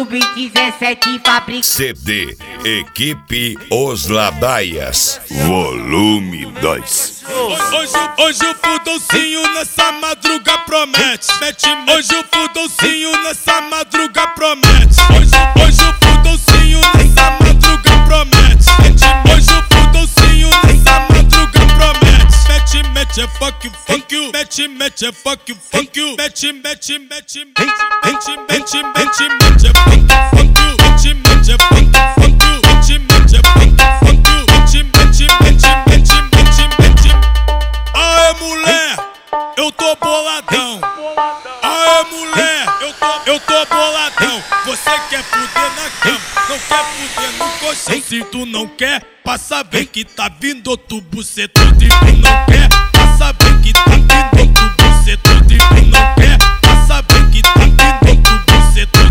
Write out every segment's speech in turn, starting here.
Sub-17 fabrica CD Equipe Os Ladaias, volume 2. Hoje o fudolcinho nessa madruga promete. Hoje o fudolcinho nessa madruga promete. Hoje o fudolcinho nessa madruga promete. Hoje o fudolcinho nessa madruga promete. Mete é fuck you, mete é fuck you, mete é fuck you, mete é Aê mulher, eu tô boladão. Aê mulher, eu tô boladão. Você quer fuder na cama, não quer fuder no colchão. Se tu não quer, passa bem que tá vindo outro bucetão. Se tu não quer, passa bem que tá vindo outro bucetão. Se tu não quer, passa bem que tá vindo outro bucetão.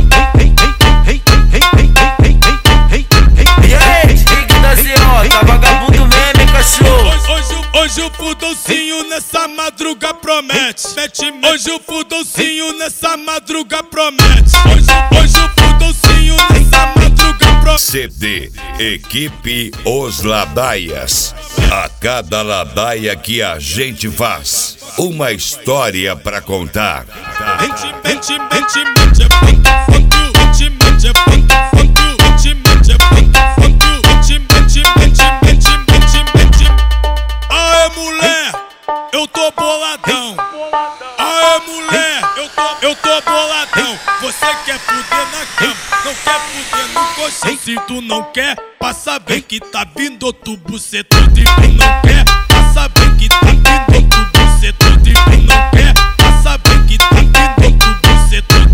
E aí, Rick da Ziota, vagabundo mesmo, hein, cachorro? Hoje o fudolcinho nessa madruga promete. Hoje o fudolcinho nessa madruga promete. Hoje o fudolcinho nessa madruga promete. CD Equipe Os Ladaias. A cada ladaia que a gente faz, uma história pra contar. Aê mulher, eu tô boladão. Aê mulher, eu tô boladão. Você quer fuder na cama, não quer fuder no colchão. Se tu não quer, passa bem que tá vindo outro bucetão. Se tu não quer, passa bem que tá vindo outro bucetão. Se tu não quer, passa bem que tá vindo outro bucetão.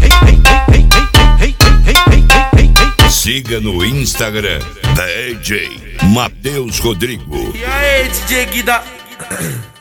Siga no Instagram DJ Matheus Rodrigo. E aí, DJ Guida.